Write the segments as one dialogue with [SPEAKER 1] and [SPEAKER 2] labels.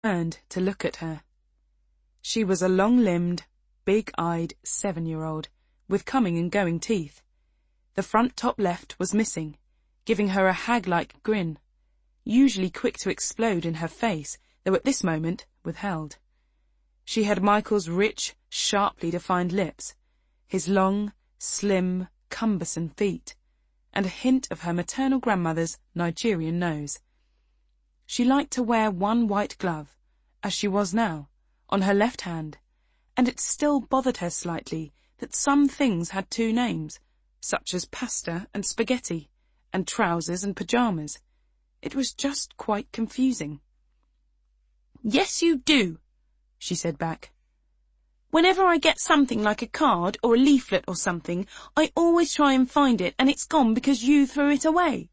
[SPEAKER 1] turned to look at her. She was a long-limbed, big-eyed 7-year-old, with coming and going teeth. The front top left was missing, giving her a hag-like grin, usually quick to explode in her face, though at this moment withheld. She had Michael's rich, sharply defined lips, his long, slim, cumbersome feet, and a hint of her maternal grandmother's Nigerian nose. She liked to wear one white glove, as she was now, on her left hand, and it still bothered her slightly that some things had two names, such as pasta and spaghetti, and trousers and pyjamas. It was just quite confusing.
[SPEAKER 2] "Yes, you do," she said back. "Whenever I get something like a card or a leaflet or something, I always try and find it, and it's gone because you threw it away."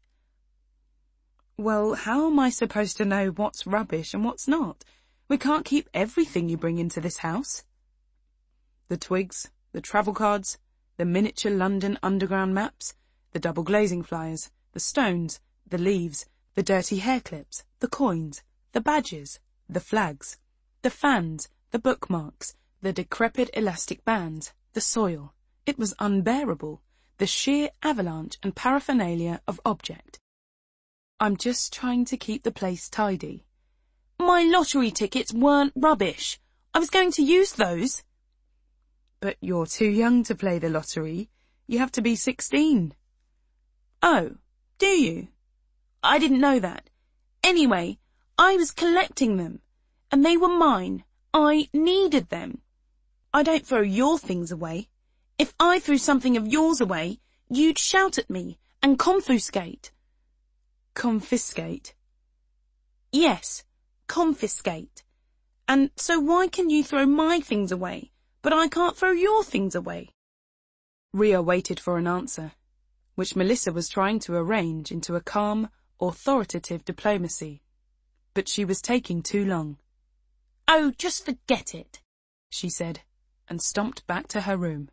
[SPEAKER 1] "Well, how am I supposed to know what's rubbish and what's not? We can't keep everything you bring into this house." The twigs, the travel cards, the miniature London Underground maps, the double glazing flyers, the stones, the leaves, the dirty hair clips, the coins, the badges, the flags, the fans, the bookmarks, the decrepit elastic bands, the soil. It was unbearable, the sheer avalanche and paraphernalia of object. "I'm just trying to keep the place tidy."
[SPEAKER 2] "My lottery tickets weren't rubbish. I was going to use those."
[SPEAKER 1] "But you're too young to play the lottery. You have to be 16.
[SPEAKER 2] "Oh, do you? I didn't know that. Anyway, I was collecting them, and they were mine. I needed them. I don't throw your things away. If I threw something of yours away, you'd shout at me and confiscate."
[SPEAKER 1] "Confiscate?"
[SPEAKER 2] "Yes, confiscate. And so why can you throw my things away, but I can't throw your things away?"
[SPEAKER 1] Ria waited for an answer, which Melissa was trying to arrange into a calm, authoritative diplomacy. But she was taking too long.
[SPEAKER 2] "Oh, just forget it,"
[SPEAKER 1] she said, and stomped back to her room.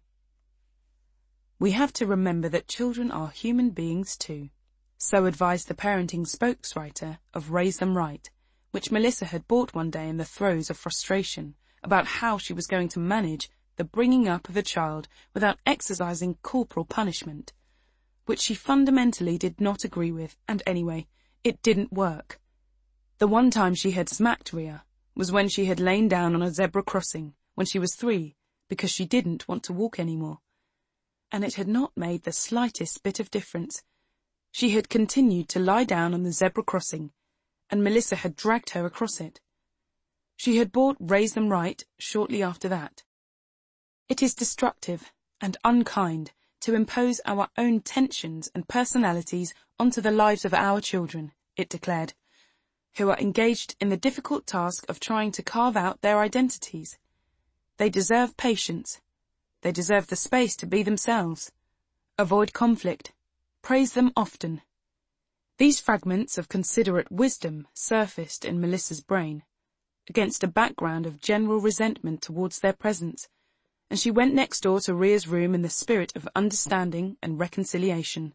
[SPEAKER 1] We have to remember that children are human beings too, so advised the parenting spokeswriter of Raise Them Right, which Melissa had bought one day in the throes of frustration about how she was going to manage the bringing up of a child without exercising corporal punishment, which she fundamentally did not agree with, and anyway, it didn't work. The one time she had smacked Ria was when she had lain down on a zebra crossing when she was 3 because she didn't want to walk anymore. And it had not made the slightest bit of difference. She had continued to lie down on the zebra crossing, and Melissa had dragged her across it. She had bought Raise Them Right shortly after that. It is destructive and unkind to impose our own tensions and personalities onto the lives of our children, it declared, who are engaged in the difficult task of trying to carve out their identities. They deserve patience. They deserve the space to be themselves. Avoid conflict. Praise them often. These fragments of considerate wisdom surfaced in Melissa's brain, against a background of general resentment towards their presence, and she went next door to Ria's room in the spirit of understanding and reconciliation.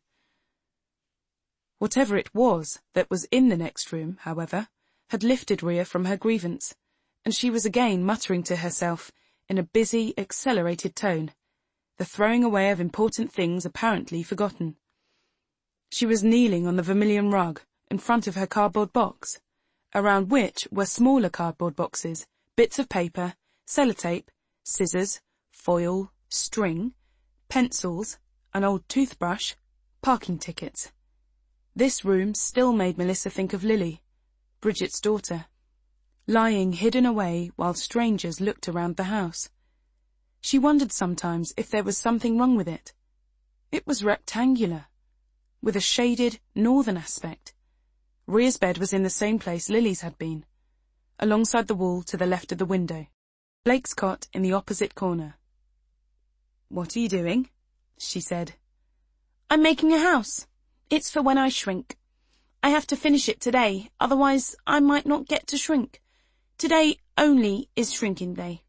[SPEAKER 1] Whatever it was that was in the next room, however, had lifted Ria from her grievance, and she was again muttering to herself in a busy, accelerated tone, the throwing away of important things apparently forgotten. She was kneeling on the vermilion rug in front of her cardboard box, around which were smaller cardboard boxes, bits of paper, sellotape, scissors, foil, string, pencils, an old toothbrush, parking tickets. This room still made Melissa think of Lily, Bridget's daughter, lying hidden away while strangers looked around the house. She wondered sometimes if there was something wrong with it. It was rectangular, with a shaded northern aspect. Ria's bed was in the same place Lily's had been, alongside the wall to the left of the window. Blake's cot in the opposite corner. "What are you doing?" she said.
[SPEAKER 2] "I'm making a house. It's for when I shrink. I have to finish it today, otherwise I might not get to shrink. Today only is shrinking day."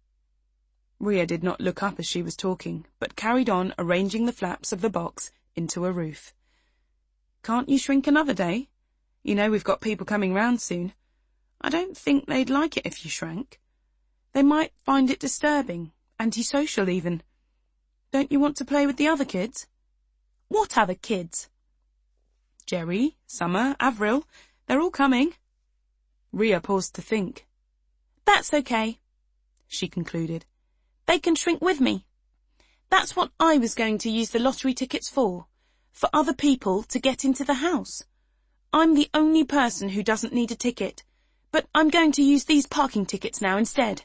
[SPEAKER 1] Ria did not look up as she was talking, but carried on arranging the flaps of the box into a roof. "Can't you shrink another day? You know we've got people coming round soon.
[SPEAKER 2] I don't think they'd like it if you shrank. They might find it disturbing, antisocial even. Don't you want to play with the other kids? What other kids? Jerry, Summer, Avril, they're all coming. Ria paused to think. That's okay, she concluded. They can shrink with me. That's what I was going to use the lottery tickets for other people to get into the house. I'm the only person who doesn't need a ticket, but I'm going to use these parking tickets now instead.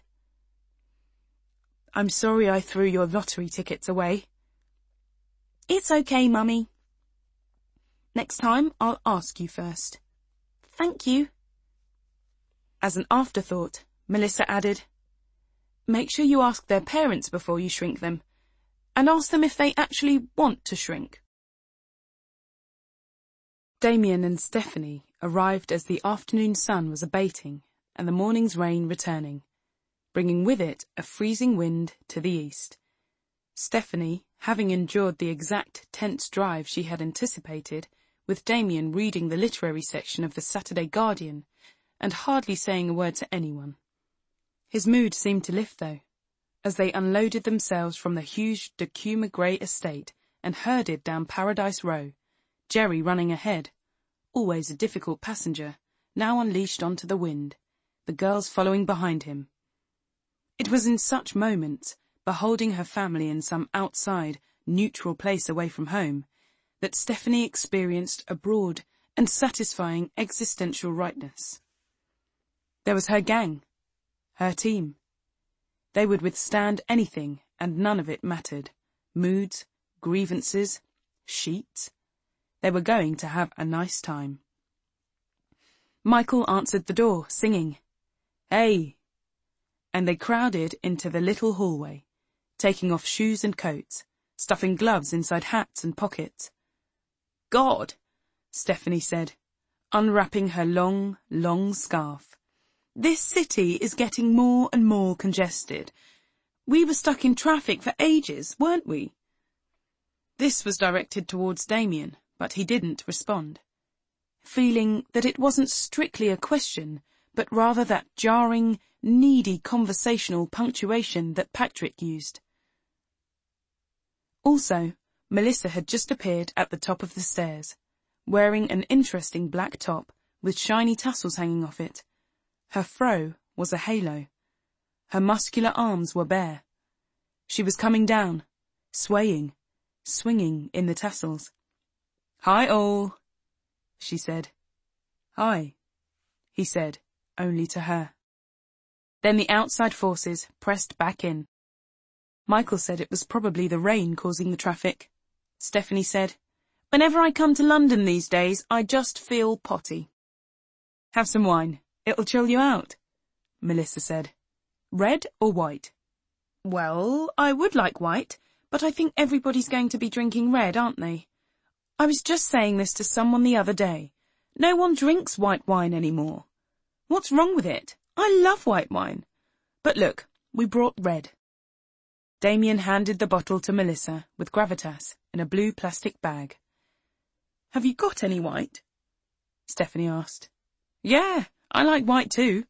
[SPEAKER 2] I'm sorry I threw your lottery tickets away. It's okay, Mummy. Next time I'll ask you first. Thank you. As an afterthought, Melissa added, make sure you ask their parents before you shrink them, and ask them if they actually want to shrink. Damien and Stephanie arrived as the afternoon sun was abating and the morning's rain returning, bringing with it a freezing wind to the east. Stephanie, having endured the exact tense drive she had anticipated, with Damien reading the literary section of the Saturday Guardian and hardly saying a word to anyone. His mood seemed to lift, though, as they unloaded themselves from the huge Dacuma Grey estate and herded down Paradise Row, Jerry running ahead, always a difficult passenger, now unleashed onto the wind, the girls following behind him. It was in such moments, beholding her family in some outside, neutral place away from home, that Stephanie experienced a broad and satisfying existential rightness. There was her gang, her team. They would withstand anything, and none of it mattered. Moods, grievances, sheets. They were going to have a nice time. Michael answered the door, singing, "Hey!" And they crowded into the little hallway, taking off shoes and coats, stuffing gloves inside hats and pockets. "God," Stephanie said, unwrapping her long, long scarf. "This city is getting more and more congested. We were stuck in traffic for ages, weren't we?" This was directed towards Damien, but he didn't respond, feeling that it wasn't strictly a question, but rather that jarring, needy conversational punctuation that Patrick used. Also, Melissa had just appeared at the top of the stairs, wearing an interesting black top with shiny tassels hanging off it. Her fro was a halo. Her muscular arms were bare. She was coming down, swaying, swinging in the tassels. "Hi all," she said. "Hi," he said, only to her. Then the outside forces pressed back in. Michael said it was probably the rain causing the traffic. Stephanie said, "Whenever I come to London these days, I just feel potty." "Have some wine. It'll chill you out," Melissa said. "Red or white?" "Well, I would like white, but I think everybody's going to be drinking red, aren't they? I was just saying this to someone the other day. No one drinks white wine anymore. What's wrong with it? I love white wine. But look, we brought red." Damien handed the bottle to Melissa with gravitas in a blue plastic bag. "Have you got any white?" Stephanie asked. "Yeah, I like white too."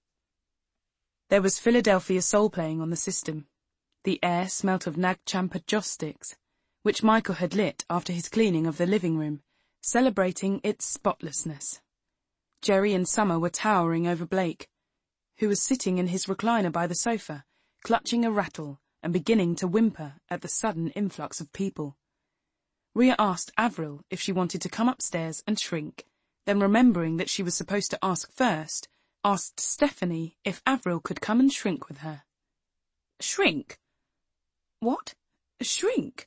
[SPEAKER 2] There was Philadelphia Soul playing on the system. The air smelt of Nag Champa joss sticks, which Michael had lit after his cleaning of the living room, celebrating its spotlessness. Jerry and Summer were towering over Blake, who was sitting in his recliner by the sofa, clutching a rattle and beginning to whimper at the sudden influx of people. Ria asked Avril if she wanted to come upstairs and shrink, then remembering that she was supposed to ask first, asked Stephanie if Avril could come and shrink with her. "Shrink? What? Shrink?"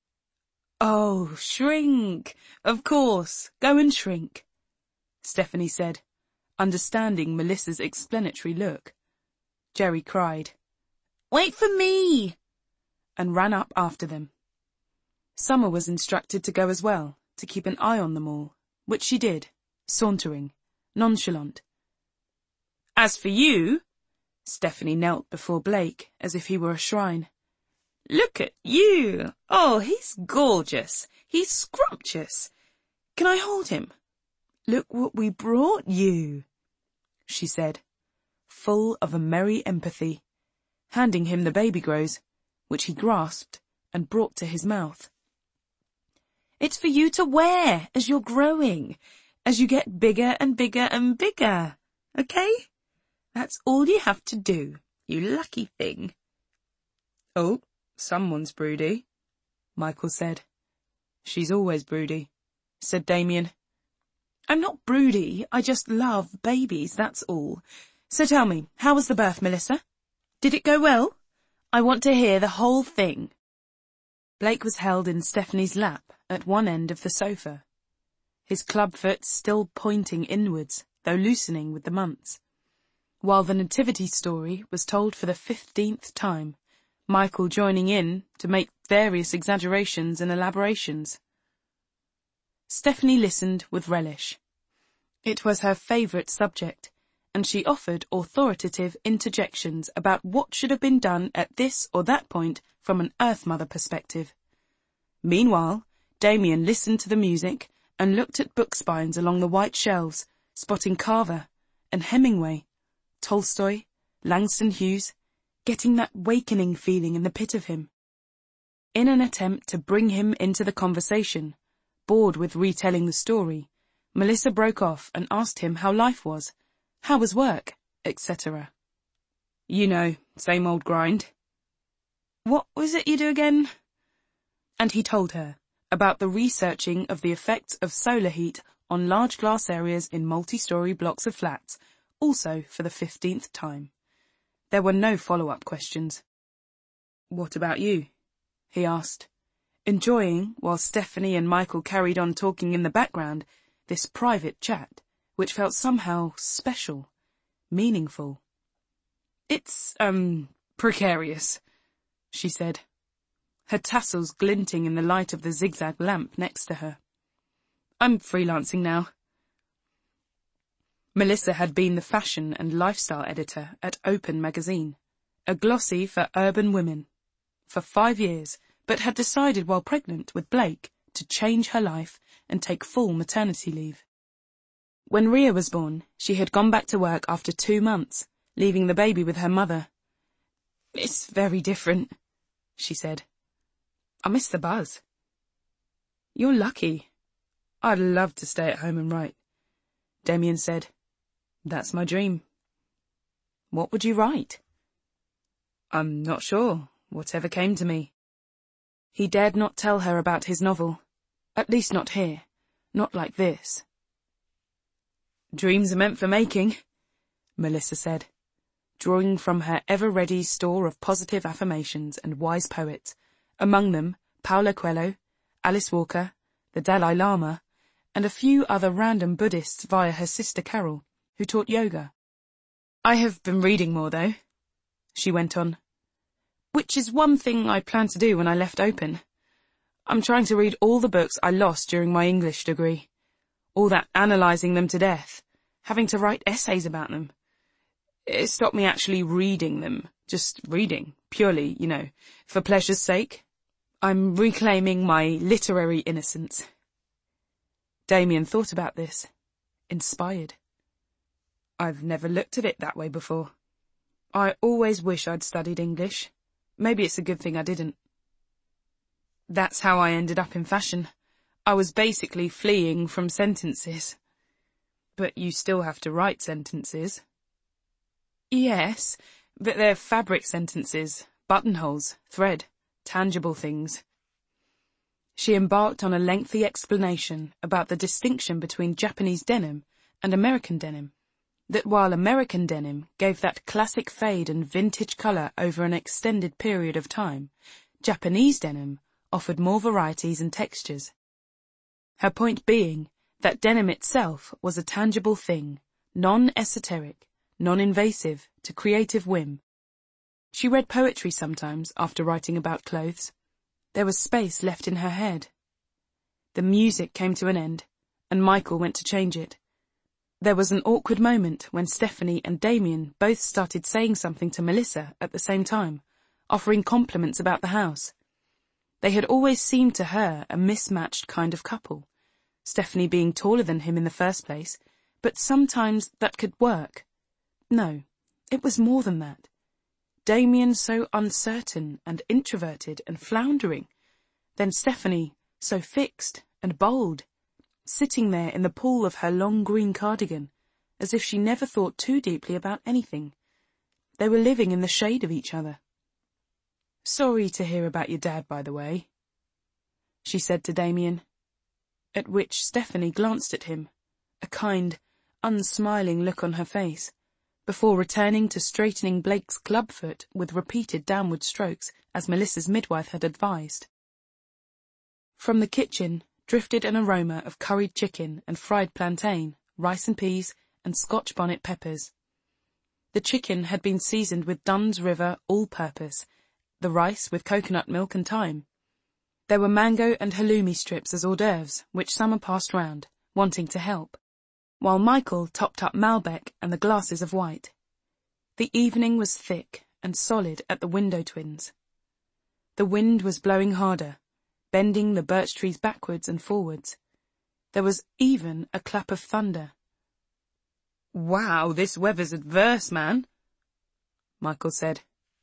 [SPEAKER 2] "Oh, shrink! Of course, go and shrink," Stephanie said, understanding Melissa's explanatory look. Jerry cried, "Wait for me!" and ran up after them. Summer was instructed to go as well, to keep an eye on them all, which she did, sauntering, nonchalant. "As for you," Stephanie knelt before Blake as if he were a shrine. "Look at you! Oh, he's gorgeous! He's scrumptious! Can I hold him? Look what we brought you!"
[SPEAKER 1] she said, full of a merry empathy, handing him the baby grows, which he grasped and brought to his mouth.
[SPEAKER 2] It's for you to wear as you're growing, as you get bigger and bigger and bigger, okay? That's all you have to do, you lucky thing.
[SPEAKER 1] Oh, someone's broody, Michael said. She's always broody, said Damien.
[SPEAKER 2] I'm not broody, I just love babies, that's all. So tell me, how was the birth, Melissa? Did it go well? I want to hear the whole thing.
[SPEAKER 1] Blake was held in Stephanie's lap at one end of the sofa, his clubfoot still pointing inwards, though loosening with the months, while the nativity story was told for the 15th time, Michael joining in to make various exaggerations and elaborations. Stephanie listened with relish. It was her favourite subject, and she offered authoritative interjections about what should have been done at this or that point from an Earth Mother perspective. Meanwhile, Damien listened to the music and looked at book spines along the white shelves, spotting Carver and Hemingway, Tolstoy, Langston Hughes, getting that wakening feeling in the pit of him. In an attempt to bring him into the conversation, bored with retelling the story, Melissa broke off and asked him how life was, how was work, etc. You know, same old grind.
[SPEAKER 2] What was it you do again?
[SPEAKER 1] And he told her about the researching of the effects of solar heat on large glass areas in multi-story blocks of flats, also for the 15th time. There were no follow-up questions. What about you? He asked, enjoying, while Stephanie and Michael carried on talking in the background, this private chat, which felt somehow special, meaningful. It's, precarious, she said, her tassels glinting in the light of the zigzag lamp next to her. I'm freelancing now. Melissa had been the fashion and lifestyle editor at Open magazine, a glossy for urban women, for 5 years, but had decided while pregnant with Blake to change her life and take full maternity leave. When Ria was born, she had gone back to work after 2 months, leaving the baby with her mother. It's very different, she said. I miss the buzz. You're lucky. I'd love to stay at home and write, Damien said. That's my dream. What would you write? I'm not sure, whatever came to me. He dared not tell her about his novel, at least not here, not like this. Dreams are meant for making, Melissa said, drawing from her ever-ready store of positive affirmations and wise poets, among them Paulo Coelho, Alice Walker, the Dalai Lama, and a few other random Buddhists via her sister Carol, who taught yoga. I have been reading more, though, she went on, which is one thing I planned to do when I left Open. I'm trying to read all the books I lost during my English degree. All that analysing them to death, having to write essays about them. It stopped me actually reading them, just reading, purely, for pleasure's sake. I'm reclaiming my literary innocence. Damien thought about this, inspired. I've never looked at it that way before. I always wish I'd studied English. Maybe it's a good thing I didn't. That's how I ended up in fashion. I was basically fleeing from sentences. But you still have to write sentences. Yes, but they're fabric sentences, buttonholes, thread, tangible things. She embarked on a lengthy explanation about the distinction between Japanese denim and American denim, that while American denim gave that classic fade and vintage colour over an extended period of time, Japanese denim offered more varieties and textures. Her point being that denim itself was a tangible thing, non-esoteric, non-invasive to creative whim. She read poetry sometimes after writing about clothes. There was space left in her head. The music came to an end, and Michael went to change it. There was an awkward moment when Stephanie and Damien both started saying something to Melissa at the same time, offering compliments about the house. They had always seemed to her a mismatched kind of couple, Stephanie being taller than him in the first place, but sometimes that could work, No, it was more than that. Damien so uncertain and introverted and floundering. Then Stephanie so fixed and bold, sitting there in the pool of her long green cardigan, as if she never thought too deeply about anything. They were living in the shade of each other. "Sorry to hear about your dad, by the way," she said to Damien, at which Stephanie glanced at him, a kind, unsmiling look on her face, before returning to straightening Blake's clubfoot with repeated downward strokes, as Melissa's midwife had advised. From the kitchen drifted an aroma of curried chicken and fried plantain, rice and peas, and Scotch bonnet peppers. The chicken had been seasoned with Dunn's River all-purpose, the rice with coconut milk and thyme. There were mango and halloumi strips as hors d'oeuvres, which Summer passed round, wanting to help, while Michael topped up Malbec and the glasses of white. The evening was thick and solid at the window twins. The wind was blowing harder, bending the birch trees backwards and forwards. There was even a clap of thunder. "Wow, this weather's adverse, man," Michael said.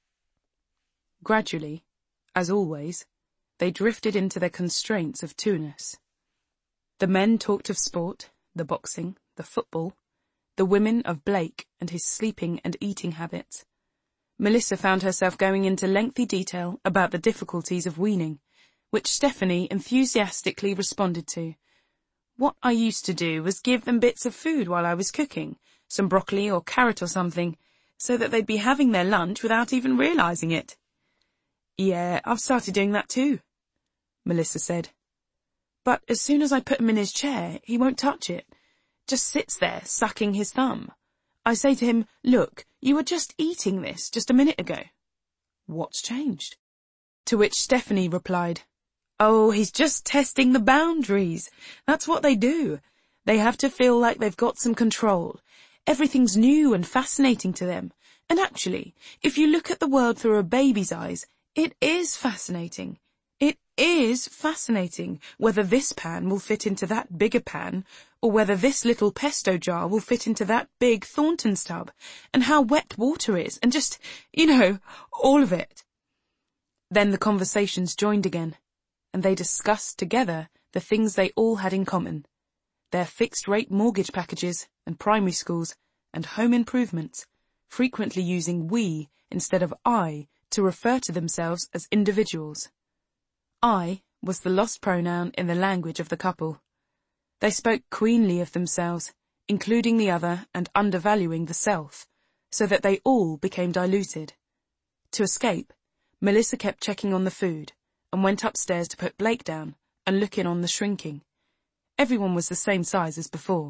[SPEAKER 1] Gradually, as always, they drifted into their constraints of two-ness. The men talked of sport, the boxing, the football, the women of Blake and his sleeping and eating habits. Melissa found herself going into lengthy detail about the difficulties of weaning, which Stephanie enthusiastically responded to. "What I used to do was give them bits of food while I was cooking, some broccoli or carrot or something, so that they'd be having their lunch without even realizing it." "Yeah, I've started doing that too," Melissa said. "But as soon as I put him in his chair, he won't touch it. Just sits there, sucking his thumb. I say to him, 'Look, you were just eating this just a minute ago. What's changed?' To which Stephanie replied, 'Oh, he's just testing the boundaries. That's what they do. They have to feel like they've got some control. Everything's new and fascinating to them. And actually, if you look at the world through a baby's eyes, it is fascinating. It is fascinating whether this pan will fit into that bigger pan, or whether this little pesto jar will fit into that big Thornton's tub, and how wet water is, and just, all of it.' Then the conversations joined again, and they discussed together the things they all had in common, their fixed-rate mortgage packages and primary schools and home improvements, frequently using we instead of I to refer to themselves as individuals. I was the lost pronoun in the language of the couple. They spoke queenly of themselves, including the other and undervaluing the self, so that they all became diluted. To escape, Melissa kept checking on the food, and went upstairs to put Blake down and look in on the shrinking. Everyone was the same size as before.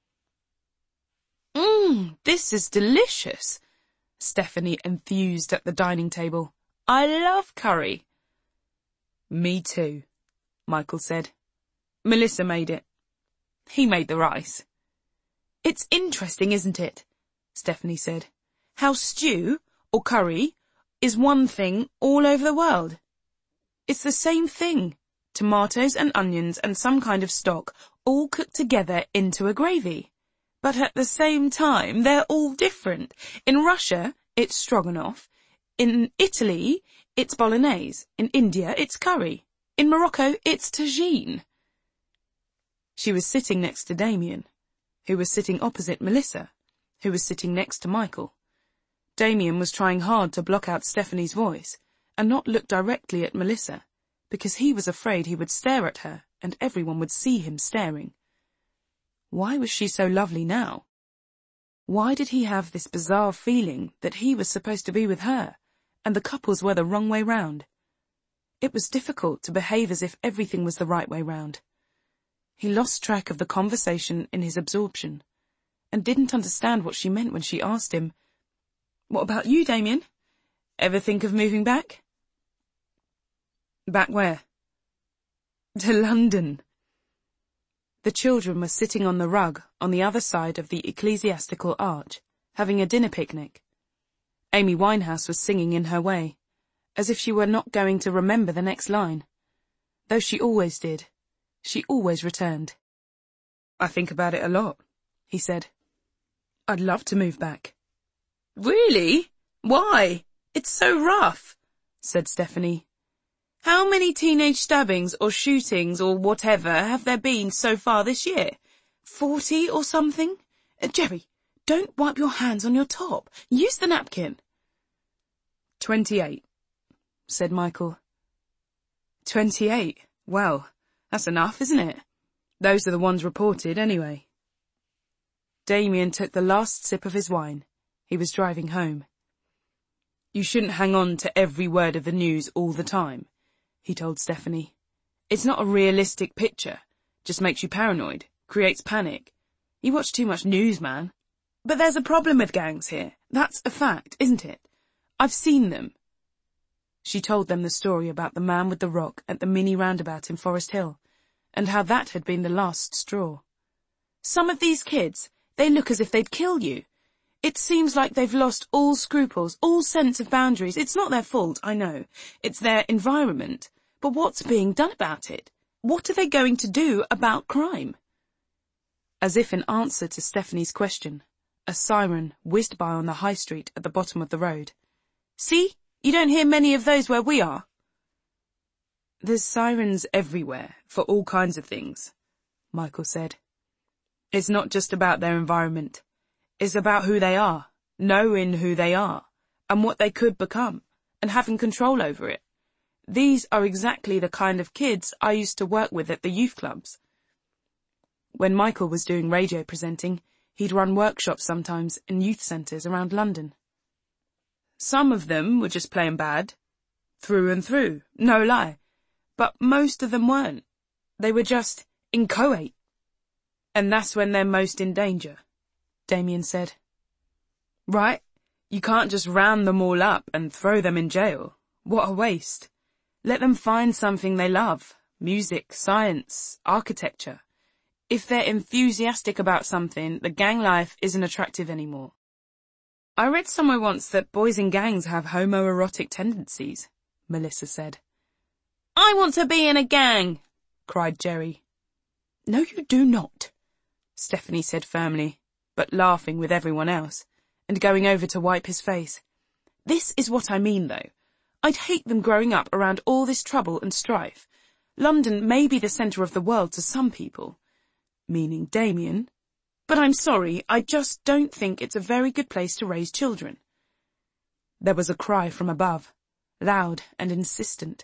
[SPEAKER 1] This is delicious," Stephanie enthused at the dining table. "I love curry." "Me too," Michael said. "Melissa made it. He made the rice." "It's interesting, isn't it?" Stephanie said. "How stew, or curry, is one thing all over the world. It's the same thing. Tomatoes and onions and some kind of stock all cooked together into a gravy. But at the same time, they're all different. In Russia, it's stroganoff. In Italy, it's bolognese. In India, it's curry. In Morocco, it's tagine." She was sitting next to Damien, who was sitting opposite Melissa, who was sitting next to Michael. Damien was trying hard to block out Stephanie's voice and not look directly at Melissa, because he was afraid he would stare at her and everyone would see him staring. Why was she so lovely now? Why did he have this bizarre feeling that he was supposed to be with her, and the couples were the wrong way round? It was difficult to behave as if everything was the right way round. He lost track of the conversation in his absorption, and didn't understand what she meant when she asked him, "What about you, Damien? Ever think of moving back?" "Back where?" "To London." The children were sitting on the rug on the other side of the ecclesiastical arch, having a dinner picnic. Amy Winehouse was singing in her way, as if she were not going to remember the next line. Though she always did. She always returned. "I think about it a lot," he said. "I'd love to move back."
[SPEAKER 2] Really? Why? It's so rough, said Stephanie. How many teenage stabbings or shootings or whatever have there been so far this year? 40 or something? Jerry, don't wipe your hands on your top. Use the napkin.
[SPEAKER 1] 28, said Michael. 28? Well, that's enough, isn't it? Those are the ones reported, anyway. Damien took the last sip of his wine. He was driving home. You shouldn't hang on to every word of the news all the time, he told Stephanie. It's not a realistic picture. Just makes you paranoid, creates panic. You watch too much news, man. But there's a problem with gangs here. That's a fact, isn't it? I've seen them. She told them the story about the man with the rock at the mini roundabout in Forest Hill, and how that had been the last straw. Some of these kids, they look as if they'd kill you. It seems like they've lost all scruples, all sense of boundaries. It's not their fault, I know. It's their environment. But what's being done about it? What are they going to do about crime? As if in answer to Stephanie's question, a siren whizzed by on the high street at the bottom of the road. See? You don't hear many of those where we are. There's sirens everywhere, for all kinds of things, Michael said. It's not just about their environment. It's about who they are, knowing who they are, and what they could become, and having control over it. These are exactly the kind of kids I used to work with at the youth clubs. When Michael was doing radio presenting, he'd run workshops sometimes in youth centres around London. Some of them were just playing bad, through and through, no lie, but most of them weren't. They were just inchoate. And that's when they're most in danger, Damien said. Right, you can't just round them all up and throw them in jail. What a waste. Let them find something they love, music, science, architecture. If they're enthusiastic about something, the gang life isn't attractive anymore. I read somewhere once that boys in gangs have homoerotic tendencies, Melissa said. I want to be in a gang, cried Jerry. No, you do not, Stephanie said firmly, but laughing with everyone else, and going over to wipe his face. This is what I mean, though. I'd hate them growing up around all this trouble and strife. London may be the centre of the world to some people, meaning Damien, but I'm sorry, I just don't think it's a very good place to raise children. There was a cry from above, loud and insistent.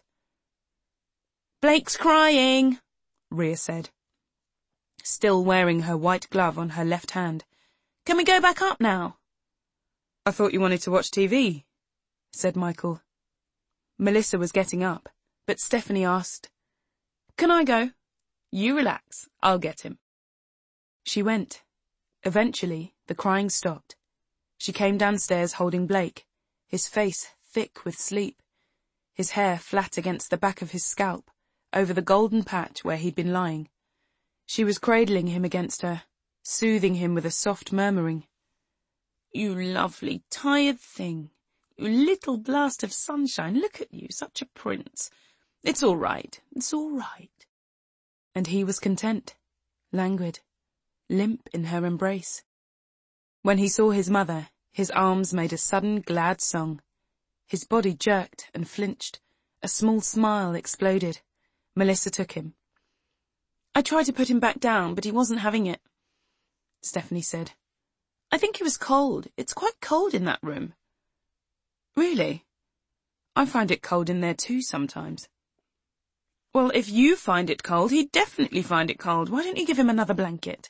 [SPEAKER 1] Blake's crying, Rhea said, still wearing her white glove on her left hand. Can we go back up now? I thought you wanted to watch TV, said Michael. Melissa was getting up, but Stephanie asked, Can I go? You relax, I'll get him. She went. Eventually, the crying stopped. She came downstairs holding Blake, his face thick with sleep, his hair flat against the back of his scalp, over the golden patch where he'd been lying. She was cradling him against her, soothing him with a soft murmuring. You lovely, tired thing. You little blast of sunshine. Look at you, such a prince. It's all right. It's all right. And he was content, languid, limp in her embrace. When he saw his mother, his arms made a sudden glad song. His body jerked and flinched. A small smile exploded. Melissa took him. I tried to put him back down, but he wasn't having it, Stephanie said. I think he was cold. It's quite cold in that room. Really? I find it cold in there too sometimes. Well, if you find it cold, he'd definitely find it cold. Why don't you give him another blanket?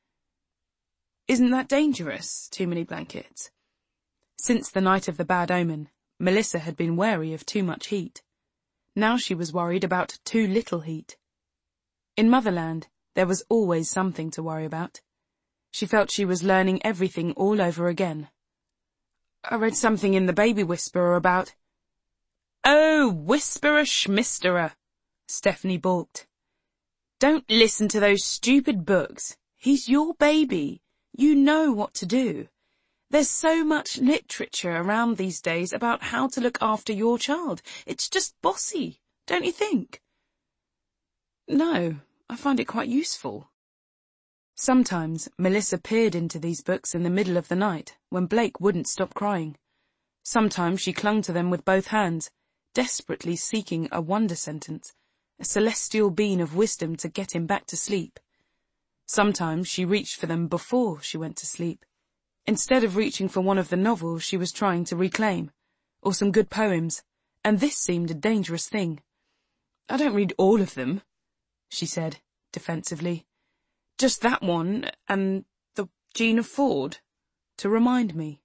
[SPEAKER 1] Isn't that dangerous, too many blankets? Since the night of the bad omen, Melissa had been wary of too much heat. Now she was worried about too little heat. In Motherland, there was always something to worry about. She felt she was learning everything all over again. I read something in the Baby Whisperer about... Oh, Whisperer Schmisterer, Stephanie balked. Don't listen to those stupid books. He's your baby. You know what to do. There's so much literature around these days about how to look after your child. It's just bossy, don't you think? No, I find it quite useful. Sometimes Melissa peered into these books in the middle of the night when Blake wouldn't stop crying. Sometimes she clung to them with both hands, desperately seeking a wonder sentence, a celestial beam of wisdom to get him back to sleep. Sometimes she reached for them before she went to sleep, instead of reaching for one of the novels she was trying to reclaim, or some good poems, and this seemed a dangerous thing. "I don't read all of them," she said, defensively. "Just that one, and the Gina Ford, to remind me."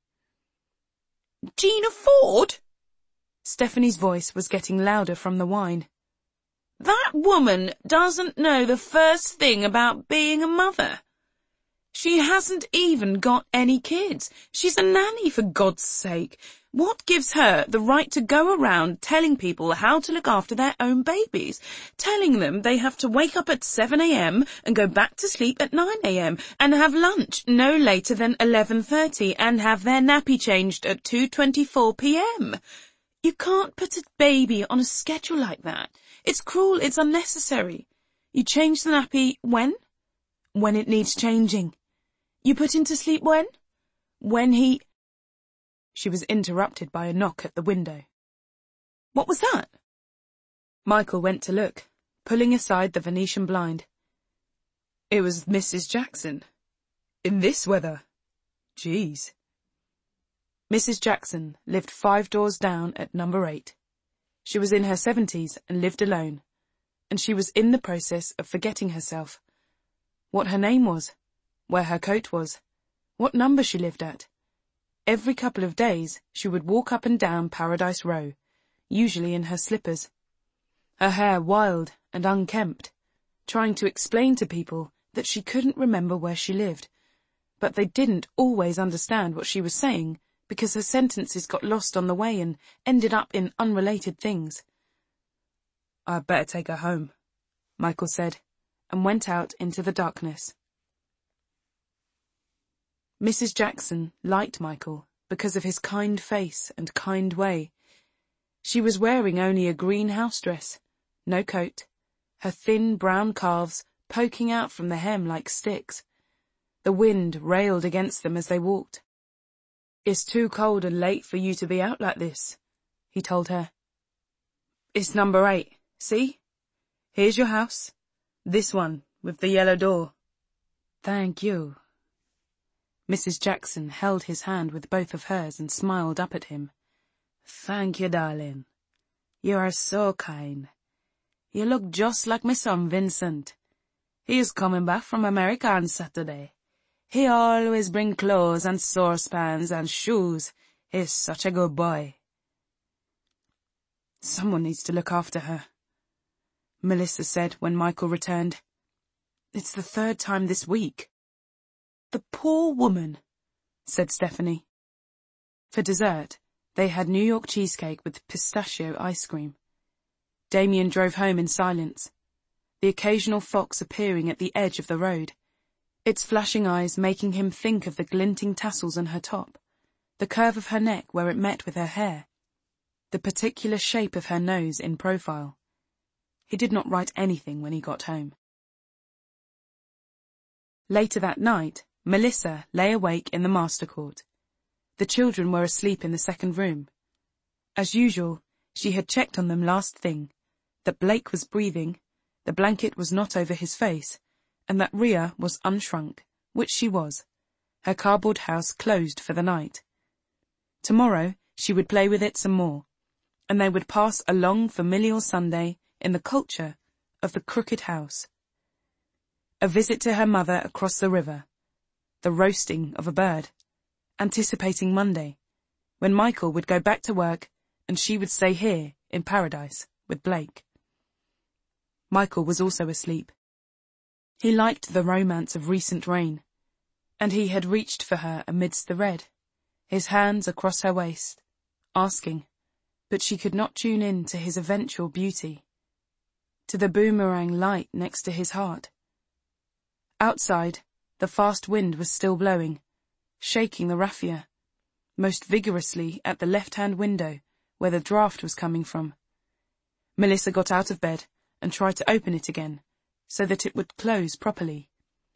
[SPEAKER 2] "Gina Ford?"
[SPEAKER 1] Stephanie's voice was getting louder from the wine.
[SPEAKER 2] "That woman doesn't know the first thing about being a mother. She hasn't even got any kids. She's a nanny, for God's sake. What gives her the right to go around telling people how to look after their own babies, telling them they have to wake up at 7 a.m. and go back to sleep at 9 a.m. and have lunch no later than 11:30 and have their nappy changed at 2:24 p.m. You can't put a baby on a schedule like that. It's cruel, it's unnecessary. You change the nappy when? When it needs changing. You put him to sleep when? When he..." She was interrupted by a knock at the window. "What was that?"
[SPEAKER 1] Michael went to look, pulling aside the Venetian blind. It was Mrs. Jackson. In this weather. Jeez. Mrs. Jackson lived 5 doors down at number 8. She was in her 70s and lived alone, and she was in the process of forgetting herself. What her name was, where her coat was, what number she lived at. Every couple of days she would walk up and down Paradise Row, usually in her slippers, her hair wild and unkempt, trying to explain to people that she couldn't remember where she lived, but they didn't always understand what she was saying because her sentences got lost on the way and ended up in unrelated things. "I'd better take her home," Michael said, and went out into the darkness. Mrs. Jackson liked Michael because of his kind face and kind way. She was wearing only a green house dress, no coat, her thin brown calves poking out from the hem like sticks. The wind railed against them as they walked. "It's too cold and late for you to be out like this," he told her. "It's number 8, see? Here's your house. This one, with the yellow door." "Thank you." Mrs. Jackson held his hand with both of hers and smiled up at him. "Thank you, darling. You are so kind. You look just like my son Vincent. He is coming back from America on Saturday. He always bring clothes and saucepans and shoes. He's such a good boy." "Someone needs to look after her," Melissa said when Michael returned. "It's the 3rd time this week."
[SPEAKER 2] "The poor woman," said Stephanie.
[SPEAKER 1] For dessert, they had New York cheesecake with pistachio ice cream. Damien drove home in silence, the occasional fox appearing at the edge of the road, its flashing eyes making him think of the glinting tassels on her top, the curve of her neck where it met with her hair, the particular shape of her nose in profile. He did not write anything when he got home. Later that night, Melissa lay awake in the master court. The children were asleep in the second room. As usual, she had checked on them last thing, that Blake was breathing, the blanket was not over his face, and that Rhea was unshrunk, which she was, her cardboard house closed for the night. Tomorrow she would play with it some more, and they would pass a long familial Sunday in the culture of the crooked house. A visit to her mother across the river, the roasting of a bird, anticipating Monday, when Michael would go back to work and she would stay here in Paradise with Blake. Michael was also asleep. He liked the romance of recent rain, and he had reached for her amidst the red, his hands across her waist, asking, but she could not tune in to his eventual beauty, to the boomerang light next to his heart. Outside, the fast wind was still blowing, shaking the raffia, most vigorously at the left-hand window where the draft was coming from. Melissa got out of bed and tried to open it again, so that it would close properly.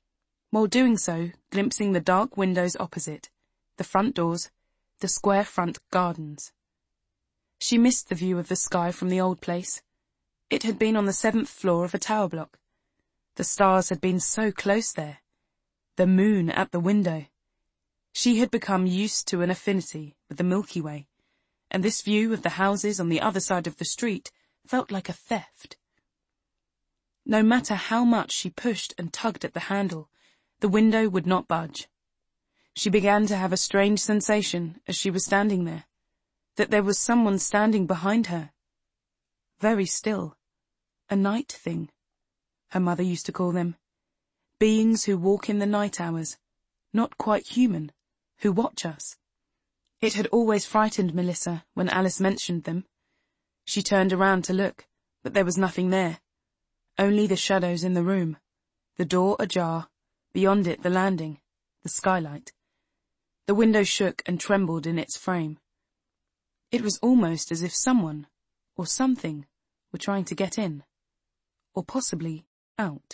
[SPEAKER 1] while doing so glimpsing the dark windows opposite, the front doors, the square front gardens. She missed the view of the sky from the old place. It had been on the 7th floor of a tower block. The stars had been so close there. The moon at the window. She had become used to an affinity with the Milky Way, and this view of the houses on the other side of the street felt like a theft. No matter how much she pushed and tugged at the handle, the window would not budge. She began to have a strange sensation as she was standing there, that there was someone standing behind her. Very still. A night thing, her mother used to call them. Beings who walk in the night hours, not quite human, who watch us. It had always frightened Melissa when Alice mentioned them. She turned around to look, but there was nothing there. Only the shadows in the room, the door ajar, beyond it the landing, the skylight. The window shook and trembled in its frame. It was almost as if someone, or something, were trying to get in, or possibly out.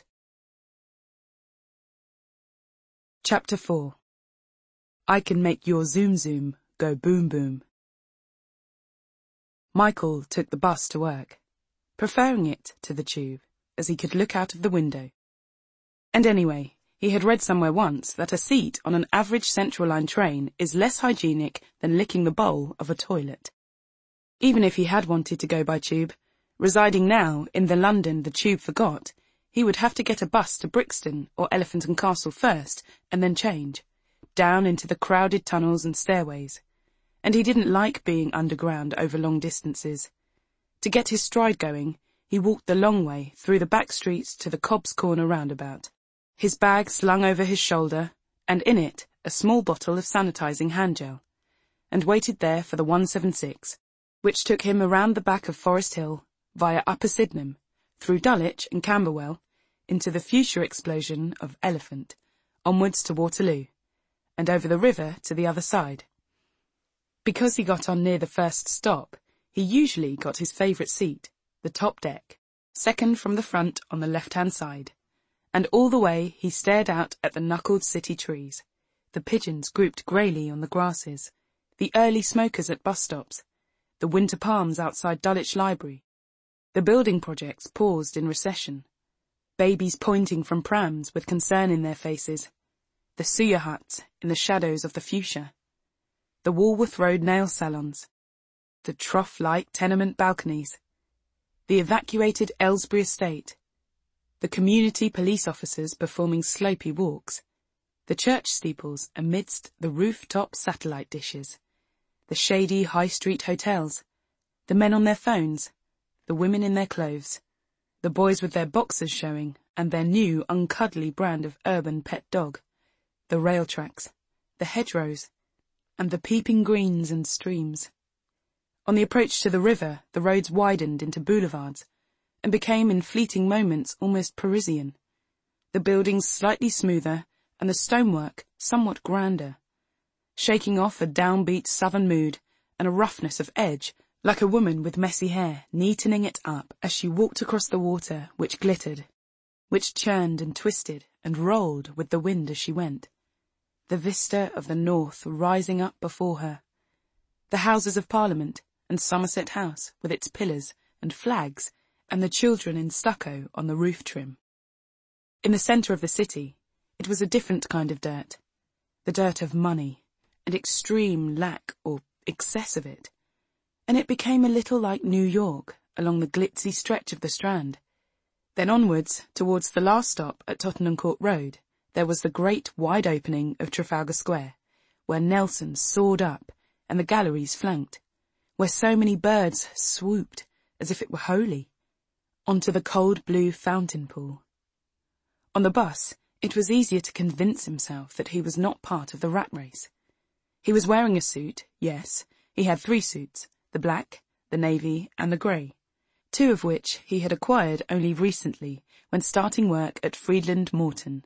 [SPEAKER 1] Chapter 4. I Can Make Your Zoom Zoom Go Boom Boom. Michael took the bus to work, preferring it to the tube, as he could look out of the window. And anyway, he had read somewhere once that a seat on an average Central Line train is less hygienic than licking the bowl of a toilet. Even if he had wanted to go by tube, residing now in the London the tube forgot, he would have to get a bus to Brixton or Elephant and Castle first, and then change, down into the crowded tunnels and stairways. And he didn't like being underground over long distances. To get his stride going, he walked the long way through the back streets to the Cobb's Corner roundabout, his bag slung over his shoulder, and in it a small bottle of sanitizing hand gel, and waited there for the 176, which took him around the back of Forest Hill, via Upper Sydenham, through Dulwich and Camberwell, into the future explosion of Elephant, onwards to Waterloo, and over the river to the other side. Because he got on near the first stop, he usually got his favourite seat, the top deck, second from the front on the left-hand side, and all the way he stared out at the knuckled city trees, the pigeons grouped greyly on the grasses, the early smokers at bus stops, the winter palms outside Dulwich Library, the building projects paused in recession, babies pointing from prams with concern in their faces, the suya huts in the shadows of the fuchsia, the Walworth Road nail salons, the trough-like tenement balconies, the evacuated Aylesbury estate, the community police officers performing slopey walks, the church steeples amidst the rooftop satellite dishes, the shady high street hotels, the men on their phones, the women in their clothes, the boys with their boxers showing and their new uncuddly brand of urban pet dog, the rail tracks, the hedgerows, and the peeping greens and streams. On the approach to the river, the roads widened into boulevards, and became in fleeting moments almost Parisian, the buildings slightly smoother and the stonework somewhat grander, shaking off a downbeat southern mood and a roughness of edge, like a woman with messy hair neatening it up as she walked across the water which glittered, which churned and twisted and rolled with the wind as she went, the vista of the north rising up before her, the Houses of Parliament and Somerset House with its pillars and flags and the children in stucco on the roof trim. In the centre of the city, it was a different kind of dirt, the dirt of money and extreme lack or excess of it, and it became a little like New York along the glitzy stretch of the Strand. Then onwards, towards the last stop at Tottenham Court Road, there was the great wide opening of Trafalgar Square, where Nelson soared up and the galleries flanked, where so many birds swooped, as if it were holy, onto the cold blue fountain pool. On the bus, it was easier to convince himself that he was not part of the rat race. He was wearing a suit, yes, he had 3 suits, the black, the navy, and the grey, 2 of which he had acquired only recently when starting work at Friedland Morton.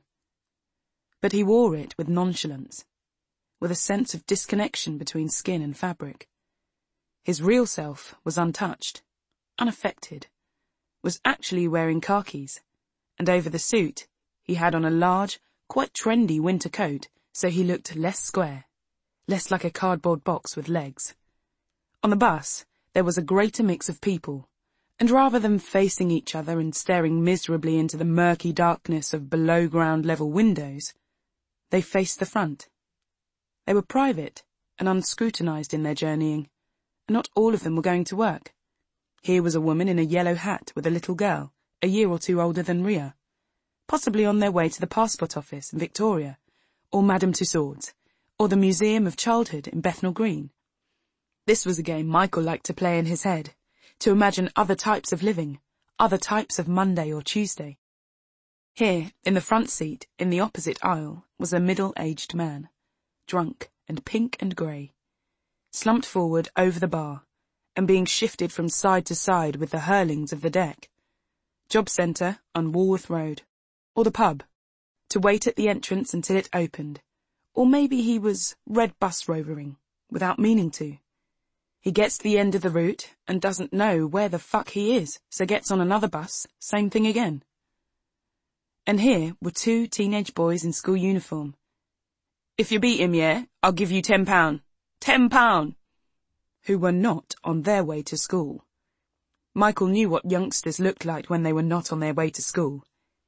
[SPEAKER 1] But he wore it with nonchalance, with a sense of disconnection between skin and fabric. His real self was untouched, unaffected, was actually wearing khakis, and over the suit he had on a large, quite trendy winter coat, so he looked less square, less like a cardboard box with legs. On the bus, there was a greater mix of people, and rather than facing each other and staring miserably into the murky darkness of below-ground level windows, they faced the front. They were private and unscrutinized in their journeying, and not all of them were going to work. Here was a woman in a yellow hat with a little girl, a year or two older than Ria, possibly on their way to the passport office in Victoria, or Madame Tussauds, or the Museum of Childhood in Bethnal Green. This was a game Michael liked to play in his head, to imagine other types of living, other types of Monday or Tuesday. Here, in the front seat, in the opposite aisle, was a middle-aged man, drunk and pink and grey, slumped forward over the bar, and being shifted from side to side with the hurlings of the deck. Job centre on Walworth Road, or the pub, to wait at the entrance until it opened, or maybe he was red bus rovering, without meaning to. He gets to the end of the route and doesn't know where the fuck he is, so gets on another bus, same thing again. And here were two teenage boys in school uniform. "If you beat him, yeah, I'll give you £10. £10! Who were not on their way to school. Michael knew what youngsters looked like when they were not on their way to school.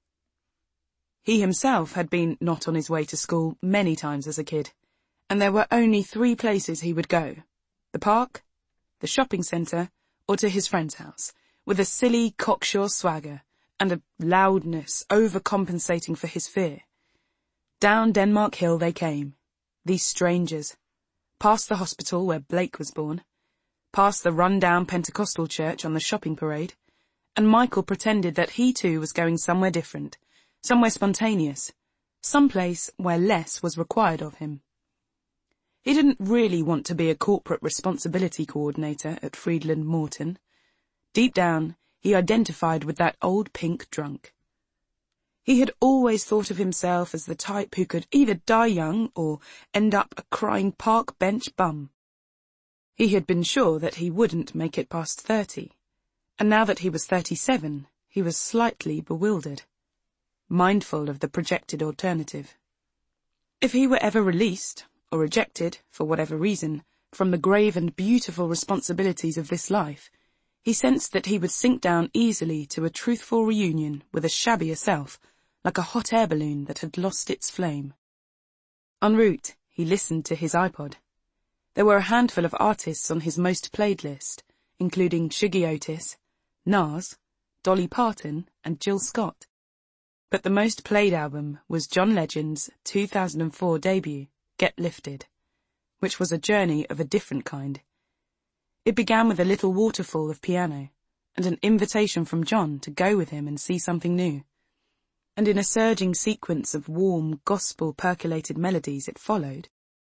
[SPEAKER 1] He himself had been not on his way to school many times as a kid, and there were only 3 places he would go: the park, the shopping centre, or to his friend's house, with a silly cocksure swagger and a loudness overcompensating for his fear. Down Denmark Hill they came, these strangers, past the hospital where Blake was born, past the run-down Pentecostal church on the shopping parade, and Michael pretended that he too was going somewhere different, somewhere spontaneous, someplace where less was required of him. He didn't really want to be a corporate responsibility coordinator at Friedland Morton. Deep down, he identified with that old pink drunk. He had always thought of himself as the type who could either die young or end up a crying park bench bum. He had been sure that he wouldn't make it past 30, and now that he was 37, he was slightly bewildered, mindful of the projected alternative. If he were ever released, or rejected, for whatever reason, from the grave and beautiful responsibilities of this life, he sensed that he would sink down easily to a truthful reunion with a shabbier self, like a hot air balloon that had lost its flame. En route, he listened to his iPod. There were a handful of artists on his most played list, including Shuggie Otis, Nas, Dolly Parton, and Jill Scott. But the most played album was John Legend's 2004 debut, Get Lifted, which was a journey of a different kind. It began with a little waterfall of piano, and an invitation from John to go with him and see something new. And in a surging sequence of warm, gospel-percolated melodies it followed,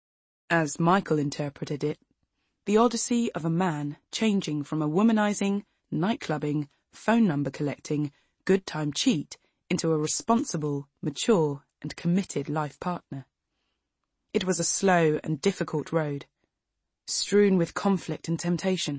[SPEAKER 1] as Michael interpreted it, the odyssey of a man changing from a womanizing, nightclubbing, phone number collecting, good-time cheat into a responsible, mature, and committed life partner. It was a slow and difficult road, strewn with conflict and temptation.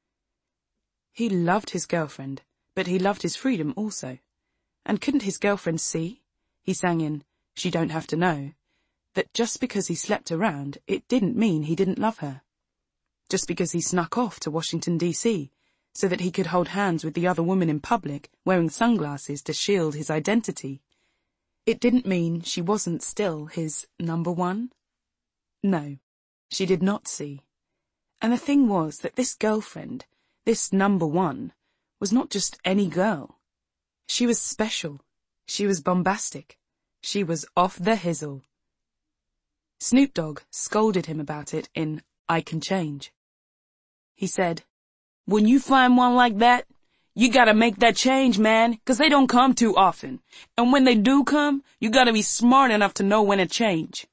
[SPEAKER 1] He loved his girlfriend, but he loved his freedom also. And couldn't his girlfriend see, he sang in She Don't Have to Know, that just because he slept around, it didn't mean he didn't love her. Just because he snuck off to Washington, D.C., so that he could hold hands with the other woman in public, wearing sunglasses to shield his identity, it didn't mean she wasn't still his number one. No, she did not see. And the thing was that this girlfriend, this number one, was not just any girl. She was special. She was bombastic. She was off the hizzle. Snoop Dogg scolded him about it in I Can Change. He said, "When you find one like that, you gotta make that change, man, 'cause they don't come too often. And when they do come, you gotta be smart enough to know when to change."